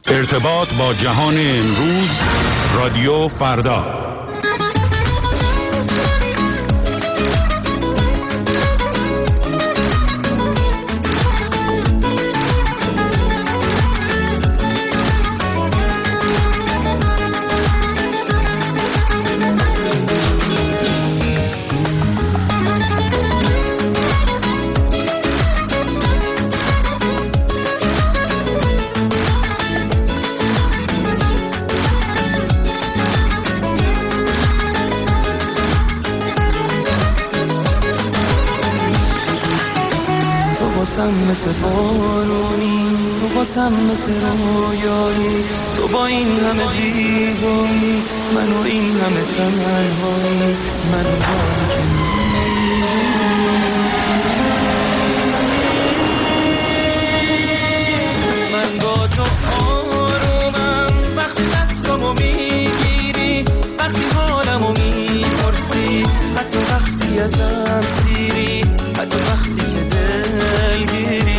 ارتباط با جهان امروز، رادیو فردا. مثل بارونی تو باسم مثل رویایی، تو با این همه زیبایی منو این همه تنهایی، منو حالی که من با تو آرومم وقتی دستامو میگیری، وقتی حالمو میپرسی، حتی وقتی ازم سیری، حتی وقتی که دلگیری.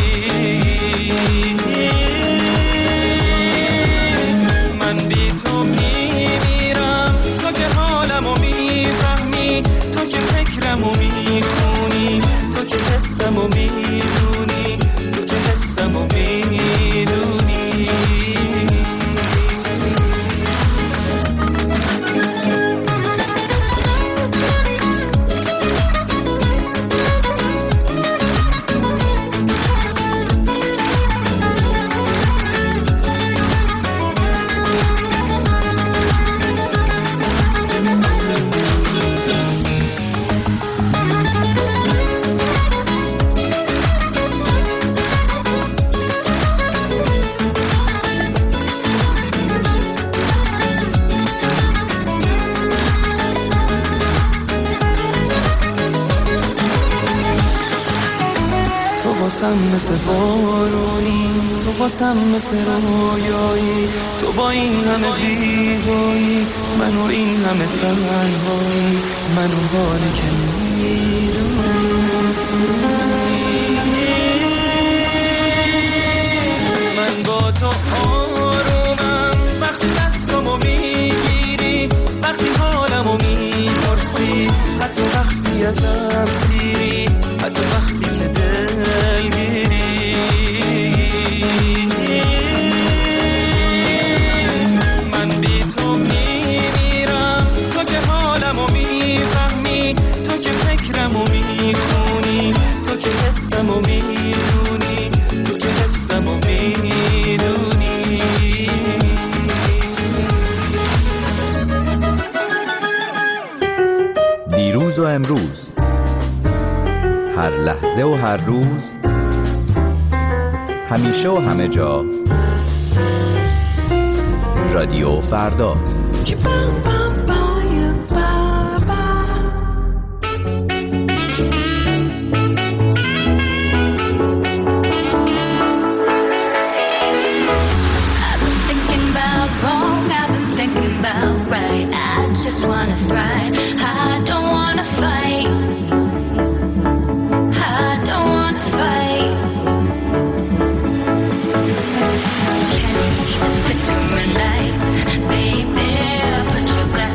من بی تو میمیرم، تو که حالمو میفهمی، تو که فکرمو میخونی، تو که حسمو میدونی، تو که حسمو میدونی. مثل بارونی تو باسم مثل رویایی، تو با این همه زیبایی منو این همه تنهایی، منو حالی که میدونی. من با تو آرومم وقتی دستامو میگیری، وقتی حالمو میپرسی، حتی وقتی ازم سیری، حتی وقتی که دلگیری. من بی تو میمیرم، تو که حالمو میفهمی، تو که فکرمو میخونی، تو که حسمو میدونی، تو که حسمو میدونی. دیروز و امروز، هر لحظه و هر روز، همیشه و همه جا، رادیو فردا. Can you see the flickering lights? Baby, put your glass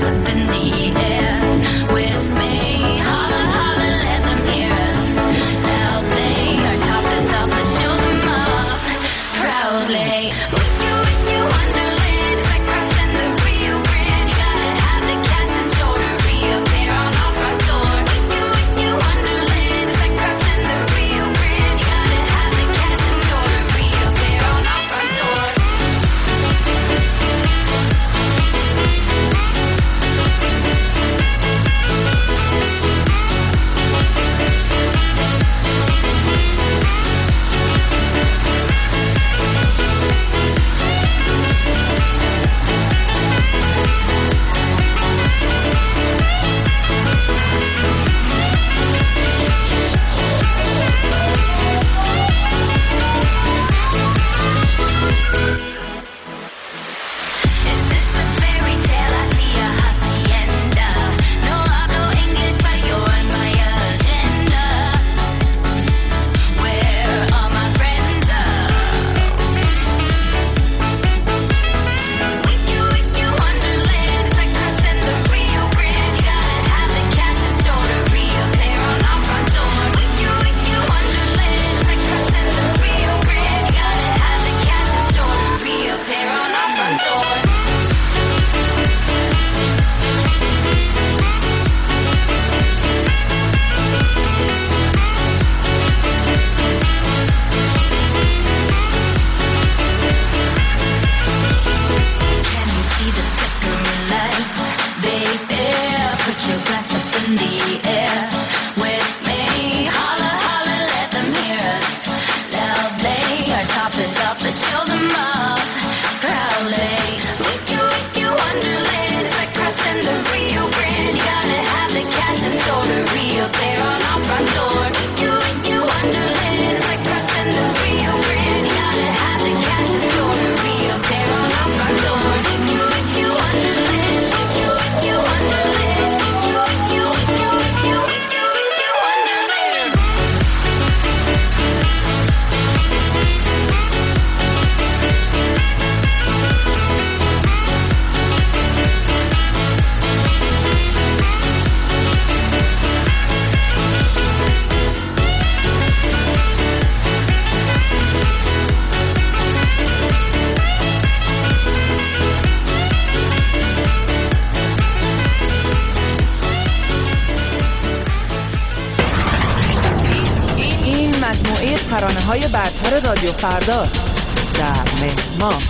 برتر رادیو فردا در مهرماه.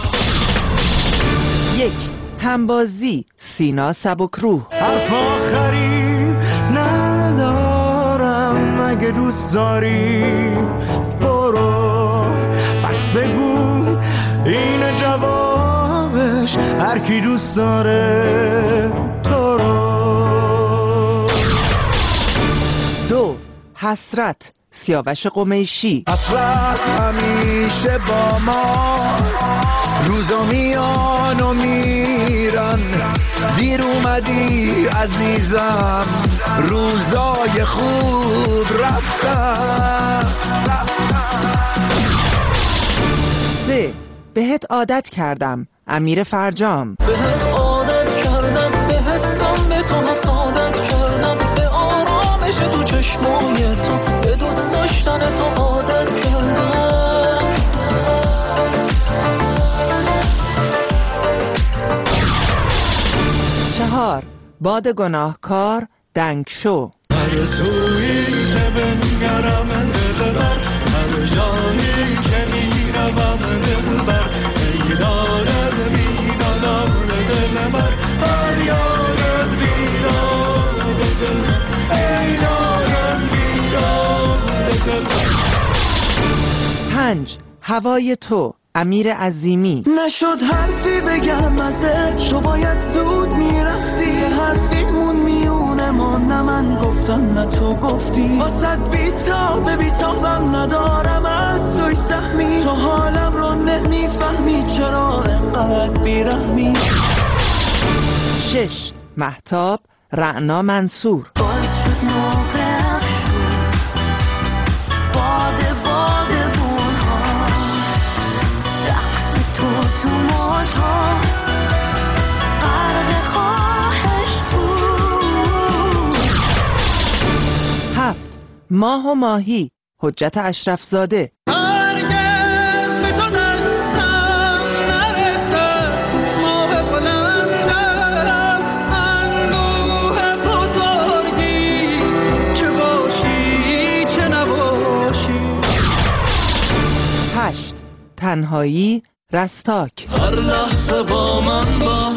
1. همبازی سینا سبکروح. حرف آخری ندارم، مگه دوست داری برو پس بگو این جوابش، هر کی دوست داره تو رو. 2. حسرت سیاوش قمیشی. حسرت همیشه با ما، روزا میان و میرن، دیر اومدی عزیزم، روزای خوب رفتن. 3. بهت عادت کردم امیر فرجام. بهت عادت کردم، به حسم به تو حسادت کردم، به آرامش تو چشمای تو، به دوست داشتن تو عادت کردم. 4. باد گناهکار دنگ شو. هر سویی که بنگرم دلبر، هر جایی که میروم دلبر، ایدار از بیدادم دلبر، فریاد از بیداد دلبر، ایدار از بیداد دلبر. 5. هوای تو امیر عظیمی. نشد حرفی بگم ازش، تو باید زود میرفتی، حرفیمون میونه ما، نه من گفتم نه تو گفتی، واسد بیتابم ندارم از توی سهمی، تو حالم رو نمیفهمی چرا انقدر بیرحمی. 6. مهتاب رعنا منصور. باعث شد نقرق شد باد بونها، رقص تو موجها، غرق خواهش بود. 7. ماه و ماهی حجت اشرف زاده. هرگز به تو دستم نرسه، ماه بلندم انبوه بزرگیست، چه باشی چه نباشی. 8. تنهایی رستاک. هر لحظه با من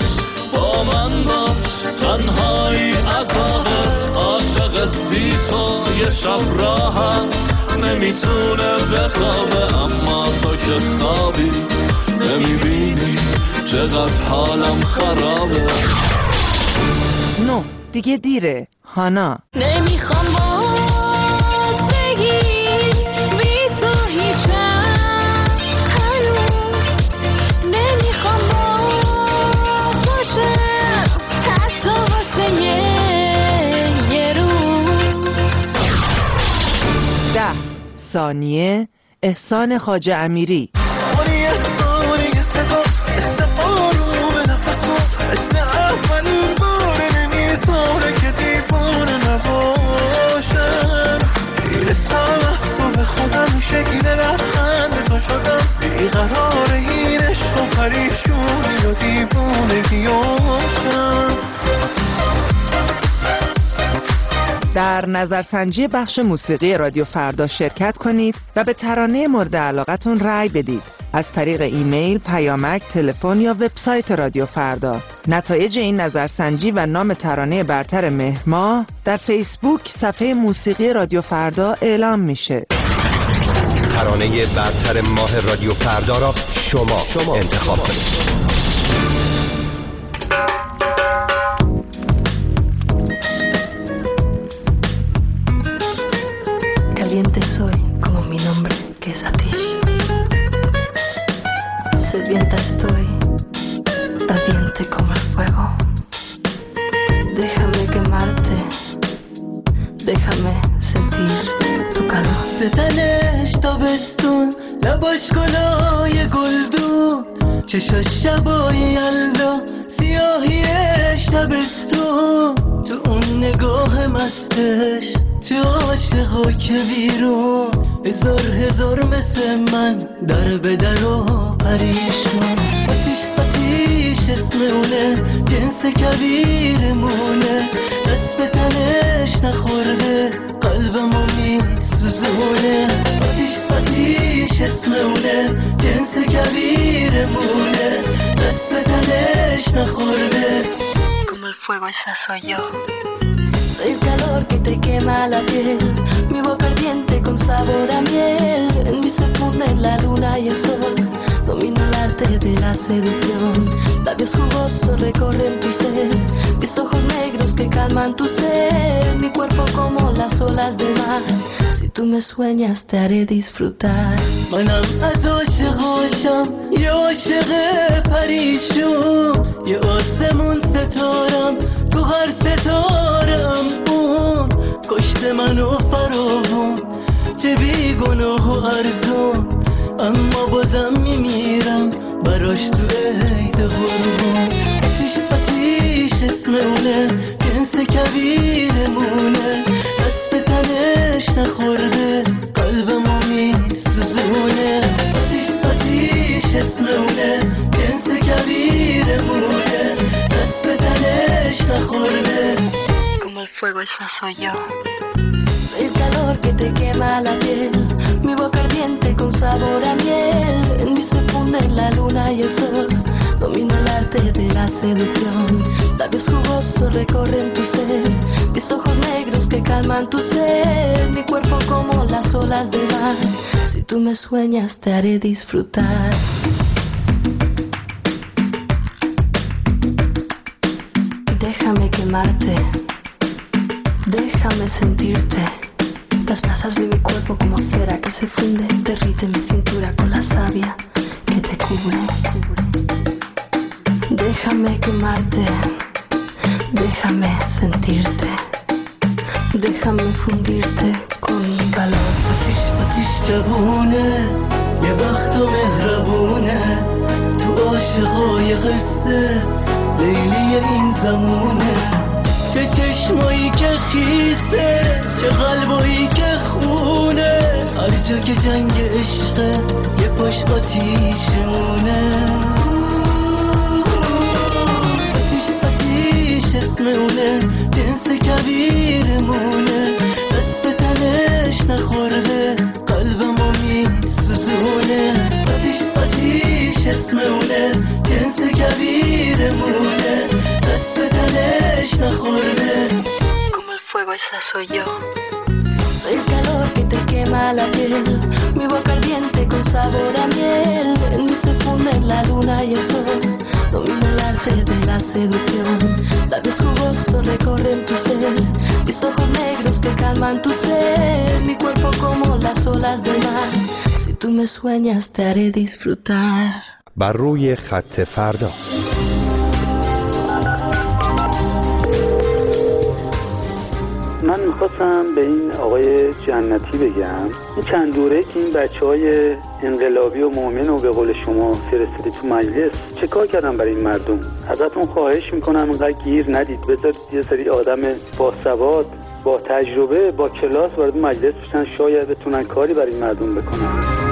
باش، تنهایی عذابه، عاشقت بی تو یه شب راحت نمیتونه بخوابه، اما تو که خوابی نمیبینی چقدر حالم خرابه. 9. دیگه دیره هانا. نمیخوام باز بگی بی تو هیچم، هنوز نمیخوام باز باشم، حتی واسه یه روز. 10. ثانیه احسان خواجه امیری. ثانیه صدات مثل بارون نفسات، مثل اولین بار نمیذاره که دیوانه نباشم، میرسم از تو به خودم، شکل لبخند تو شدم، بیقرار این عشق و پریشونی و دیوانگیاشم. در نظرسنجی بخش موسیقی رادیو فردا شرکت کنید و به ترانه مورد علاقتون رأی بدید از طریق ایمیل، پیامک، تلفن یا وبسایت رادیو فردا. نتایج این نظرسنجی و نام ترانه برتر مهرماه در فیسبوک صفحه موسیقی رادیو فردا اعلام میشه. ترانه برتر ماه رادیو فردا را شما انتخاب کنید. Caliente soy como mi nombre, que es Atish. Sedienta estoy, radiante como el fuego. Déjame quemarte, déjame sentir tu calor. ستنش تابستون، لباش گلای گلدون، چشاش شبای یلدا، سیاهیش تابستون، تو اون نگاه مستش، تو عاشقا که بیرون، هزار مثل من در به در و پریشون. آتیش اسم اونه، جنس کبیرمونه، دست به تنش نخورده، قلبمو میسوزونه. آتیش fuego, esa soy yo. Soy el calor que te quema la piel, mi boca ardiente con sabor a miel. En mí se funden la luna y el sol, domino el arte de la seducción. Labios jugosos recorren tu ser, mis ojos negros que calman tu ser. Mi cuerpo como las olas del mar, si tú me sueñas te haré disfrutar. منم از عاشقاشم یه عاشق پریشون، یه آسمون ستارم تو هر ستارم. اون کشته منو فراوون، چه بیگناه و ارزون، اما بازم میمیرم براش تو عید قربون. آتیش آتیش اسم اونه، جنس کویرمونه، دست به تنش نخورده قلبمو میسوزونه. آتیش آتیش اسم اونه، جنس کویرمونه، دست به تنش نخورده. Como el fuego, esa soy yo. El calor que te quema la piel, mi boca ardiente con sabor a miel. En mí se funden la luna y el sol, domino el arte de la seducción. Labios jugosos recorren tu ser, mis ojos negros que calman tu ser. Mi cuerpo como las olas del mar, si tú me sueñas te haré disfrutar. Déjame quemarte, déjame sentirte. Las brasas de mi cuerpo como cera que se funde, derrite mi cintura con la savia que te cubre. Déjame quemarte, déjame sentirte, déjame fundirte con mi calor. آتیش آتیش جوونه، یه بخت و مهربونه، تو عاشقای قصه لیلی این زمونه. چه چشمایی که خیسه، چه قلبایی که خونه، هر جا که جنگ عشقه یه پاش آتیشمونه. آتیش آتیش اسم اونه، جنس کویرمونه، دست به تنش نخورده قلبمو میسوزونه. آتیش آتیش اسم اونه، جنس کویرمونه، دست به تنش نخورده. Como el fuego, esa soy yo. Soy el calor que te quema la piel, mi boca ardiente con sabor a miel. En mí se funden la luna y el sol, domino el arte de la seducción. Labios jugosos recorren tu ser, mis ojos negros que calman tu ser. Mi cuerpo como las olas del mar, si tú me sueñas te haré disfrutar. بر روی خط فردا. من میخواستم به این آقای جنتی بگم، این چند دوره که این بچهای انقلابی و مؤمن و به قول شما فرستادی تو مجلس، چه کار کردن برای این مردم؟ ازتون خواهش میکنم اینقدر گیر ندید، بذارید یه سری آدم باسواد با تجربه با کلاس وارد مجلس بشن، شاید بتونن کاری برای این مردم بکنن.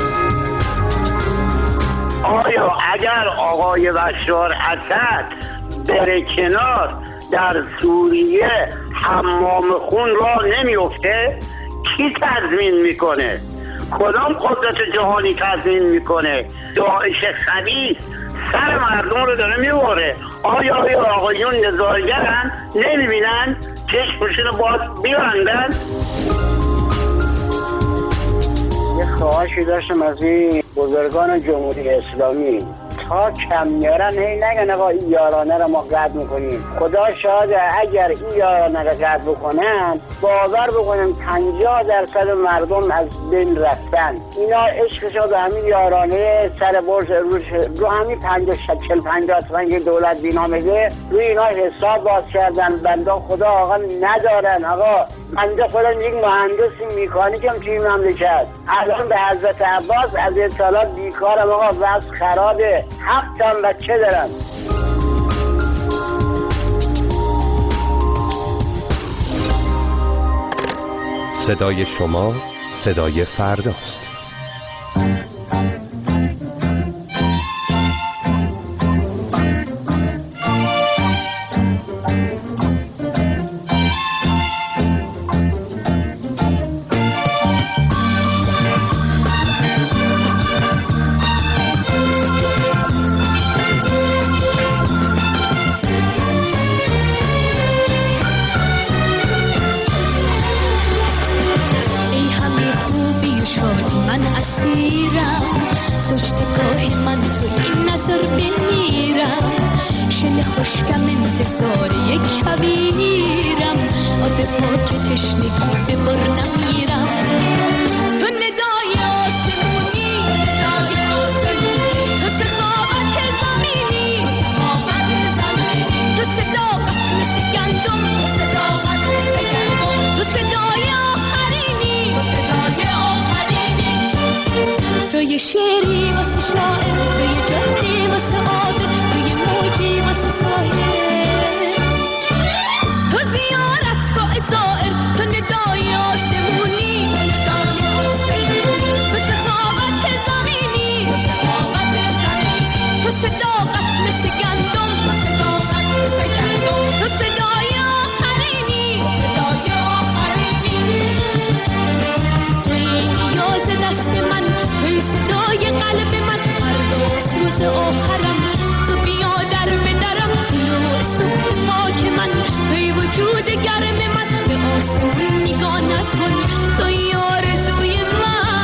آیا اگر آقای بشار اسد بره کنار در سوریه حمام خون را نمیفته؟ کی تضمین میکنه؟ کدام قدرت جهانی تضمین میکنه؟ داعش خبیث سر مردم رو داره میبره. آیا آقایون نزارگرن؟ نمیبینن؟ چشمشون رو باز میبندن؟ یه خواهشی داشتم از این بزرگان جمهوری اسلامی، تا کم میارن هی نگن آقا این یارانه رو ما قطع میکنیم. خدا شاهده اگر این یارانه رو قطع بکنن، باور بکنم 50% مردم از بین رفتن. اینا عشقشو به همین یارانه سر برج رو همین 50 که دولت بینا میده روی اینا حساب باز کردن. بنده خدا آقا ندارن. آقا بنده خودم یک مهندسی میکانیکم توی مملکت، الان به حضرت عباس از اطلاعات بیکارم. آقا وضع خرابه، 7 تا بچه دارم. صدای شما صدای فرداست. بمیرم شل خوشکم انتظار یک کویرم آب پاک تشنگی به بر نمیرم تو ندای آسمونی تو سخاوت زمینی تو صداقت مثل گندم تو صدای آخرینی تو یه شعری واسه شاعر تو یه جادی واسه عادل تو یه موجی واسه ساحل تو زیارتگاه زائر تو ندای آسمونی تو سخاوت زمینی تو صداقت مثل گندم تو صدای آخرینی توی نیاز دست من توی صدای قلب من فرداست روز آخرم تو بیا در به درم طلوع صبح پاک من توی وجود گرم من به آسمون نگاه نکن توی آرزوی من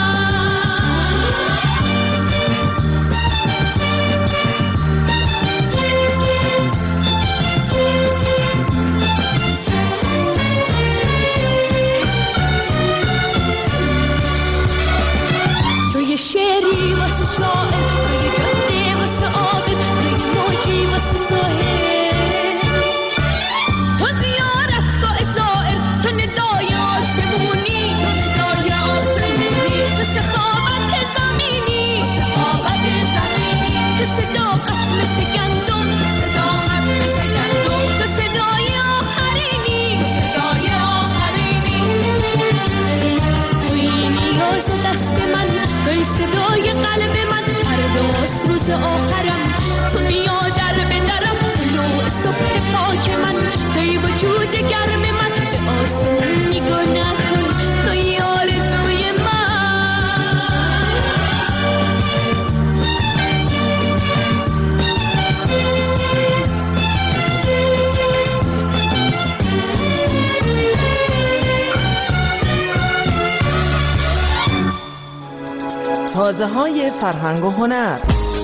تو یه شعری واسه شاعر تو یه جاده واسه عابد تو یه موجی واسه ساحل تو زیارتگاه زائر تو ندای آسمونی تو سخاوت زمینی تو صداقت مثل گندم تو صدای آخرینی توی نیاز دست من توی صدای قلب من فرداست روز آخرم تو بیا در به درم طلوع صبح پاک من توی وجود گرم من به آسمون نگاه نکن توی آرزوی من تازه های فرهنگ و هنر.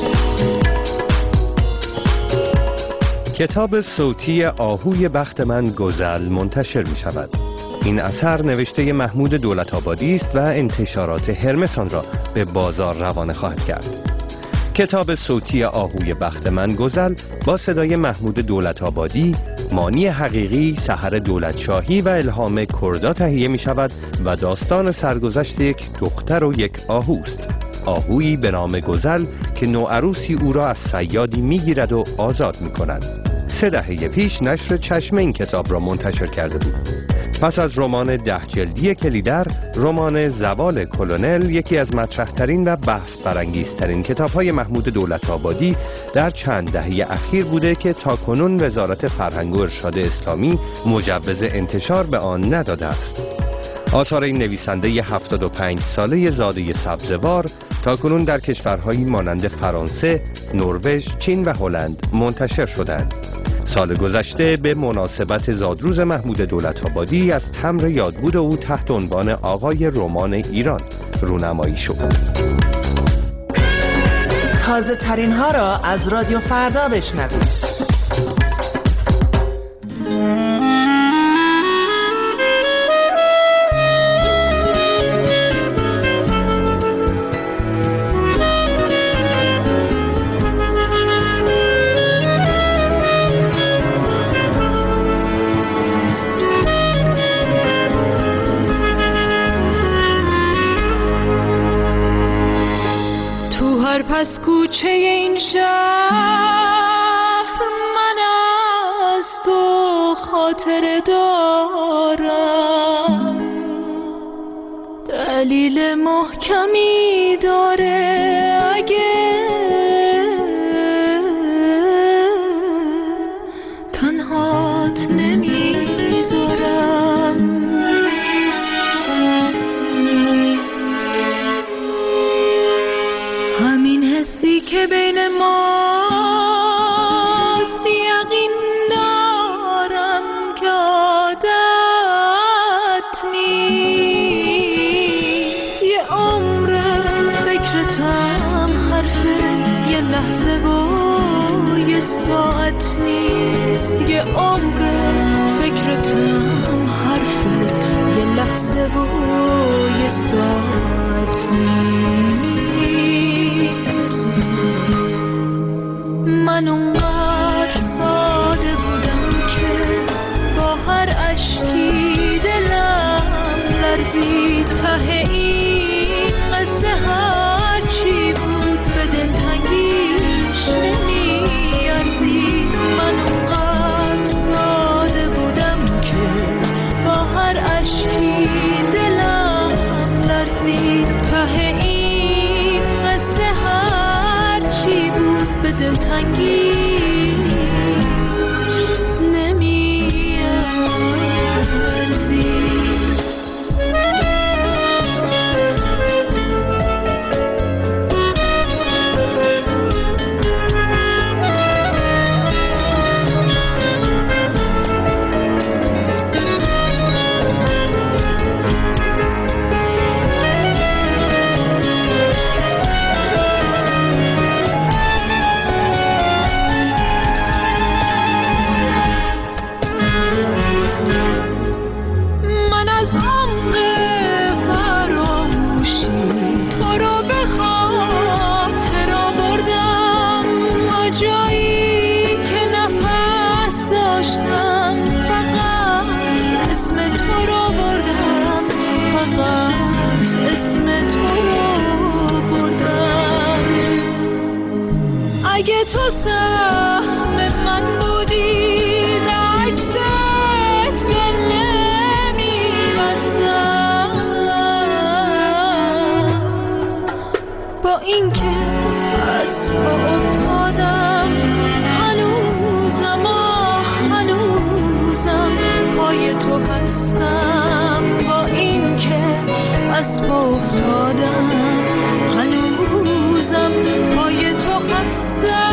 کتاب صوتی آهوی بخت من گزل منتشر می شود. این اثر نوشته محمود دولت‌آبادی است و انتشارات هرمس آن را به بازار روانه خواهد کرد. کتاب صوتی آهوی بخت من گزل با صدای محمود دولت‌آبادی، مانی حقیقی، سحر دولتشاهی و الهام کردا تهیه می شود و داستان سرگذشت یک دختر و یک آهوست. آهویی به نام گزل که نوعروسی او را از صیادی میگیرد و آزاد می کند. 3 دهه پیش نشر چشمه این کتاب را منتشر کرده بود. پس از رمان 10 جلدی کلیدر، رمان زوال کلونل یکی از مطرح‌ترین و بحث برانگیزترین کتاب‌های محمود دولت‌آبادی در چند دهه اخیر بوده که تاکنون وزارت فرهنگ و ارشاد اسلامی مجوز انتشار به آن نداده است. آثار این نویسنده 75 ساله زاده سبزوار تاکنون در کشورهایی مانند فرانسه، نروژ، چین و هلند منتشر شدند. سال گذشته به مناسبت زادروز محمود دولت‌آبادی از تمر یادبود او تحت عنوان آقای رمان ایران رونمایی شد. تازه ترین ها را از رادیو فردا بشنوید. پس کوچه این شهر من از تو خاطر دارم، دلیل محکمی داره اگه تنهات نمیذارم. همین حسی که بین ماست یقین دارم که عادت نیست. یه عمر فکرتم حرف یه لحظه بود راحت نیست دیگه عمر فکرتم حرف یه لحظه و یه ساعت نیست. من اونقدر ساده بودم که با هر اشکی دلم لرزید. ته این قصه هر چی بود به دلتنگیش نمیارزید. من اونقدر ساده بودم که با هر اشکی دلم لرزید. ته این قصه هر چی بود به دلتنگی تو سهم من بودی به عکست دل نمی‌بستم. با اینکه از پا افتادم هنوزم پای تو هستم. با اینکه از پا افتادم هنوزم پای تو هستم.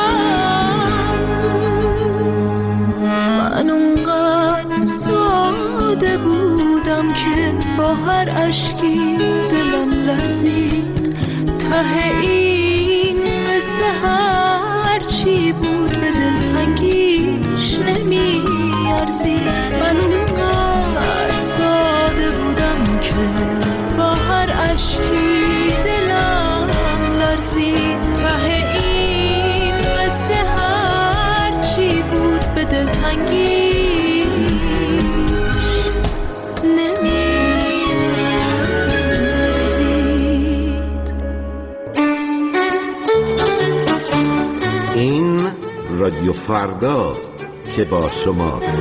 من اونقدر ساده بودم که با هر اشکی دلم لرزید. ته این قصه هر چی بود به دلتنگیش نمیارزید. من اونقدر ساده بودم که با هر اشکی دلم لرزید. ته این قصه هر چی بود به دلتنگی نمیارزید. این رادیو فرداست که با شماست.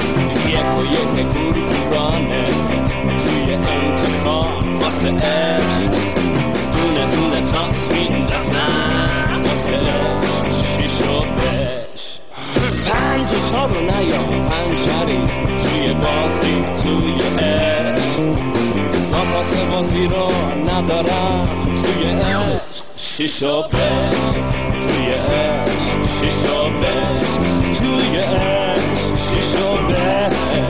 یک گورانه توی انتخاب واسه عشق چیزی رو ندارم توی عشق شیشو بش، توی عشق شیشو بش، توی عشق شیشو بش.